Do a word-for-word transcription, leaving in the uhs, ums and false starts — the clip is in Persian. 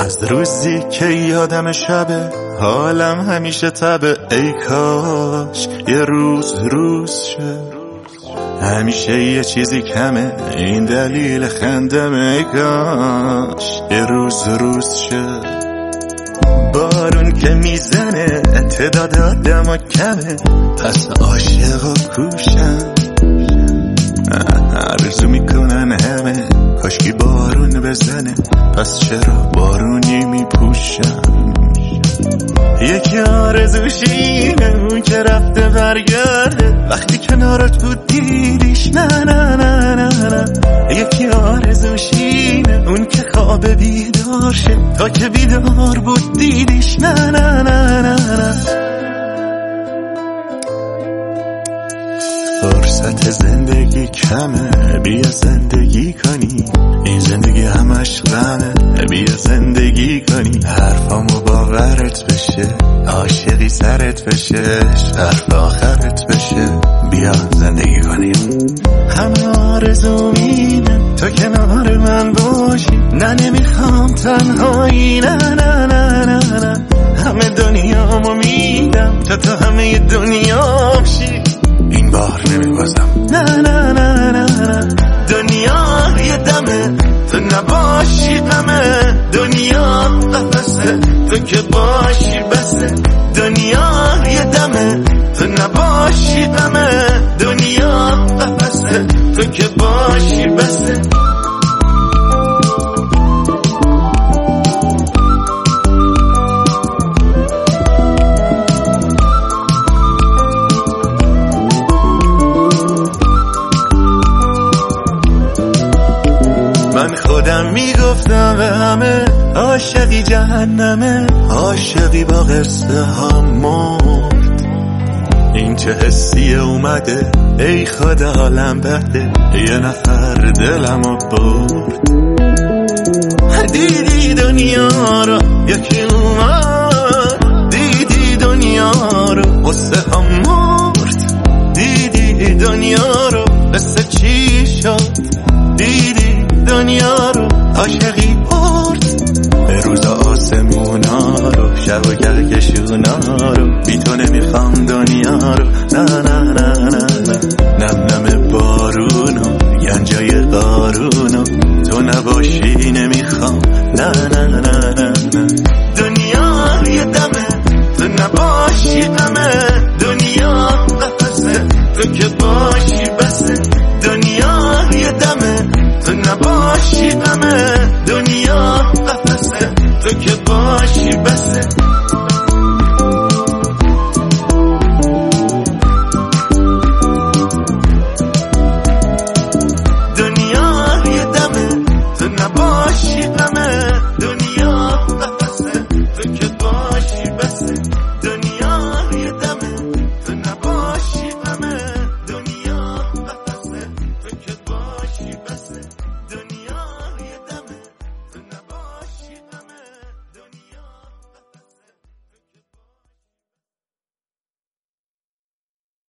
از روزی که یادم شبه حالم همیشه تبه، ای کاش یه روز روز شه. همیشه یه چیزی کمه، این دلیل خندم، ای کاش یه روز روز شه. بارون که میزنه تعداد آدم کمه، پس عاشق و کوشم. آرزو میکنن همه کاشکی بارون بزنه، پس چرا بارونی میپوشم. یکی آرزوشینه اون که رفته برگرده، وقتی کنارت بود دیدیش نه نه نه نه نه. یکی آرزوشینه اون که خواب بیدار شه، تا که بیدار بود دیدیش نه نه نه نه نه. فرصت زندگی کمه، بیا زندگی کنی، این زندگی همش غمه، بیا زندگی کنی. حرفامو باورت بشه، عاشقی سرت بشه، حرف آخرت بشه، بیا زندگی کنی. همه آرزو میدم تو کنار من باشی، نه نمیخوام تنهایی، نه نه نه نه نه. همه دنیامو میدم تا تو همه دنیام شی، این بار نمیبازم، نه نه نه نه نه. دنیا یه دمه تو نباشی غمه، دنیا قفسه تو که باشی بسه. دنیا یه دمه تو نباشی غمه، دنیا قفسه تو که باشی بسه. من خودم میگفتم به همه عاشقی جهنمه، عاشقی با قصه هم مرد. این چه حسیه اومده، ای خدا حالم بده، یه نفر دلمو برد. دیدی دنیا رو یکی اومد، دیدی دنیا رو قصه هم مرد. دیدی دنیا رو قصه چی شد، دیدی دنیا رو عاشقی برد. به روز آسمونا رو، شب و گرکشونا رو، بی تو نمیخوام دنیا رو، نه نه نه نه نه. نم نم بارونو گنجای قارونو، تو نباشی نمیخوام، نه نه نه نه نه. دنیا یه دمه تو نباشی غمه، دنیا قفسه تو که باشی بسه. دنیا یه دمه تو نباشی غمه، دنیا قفسه تو که باشی بسه.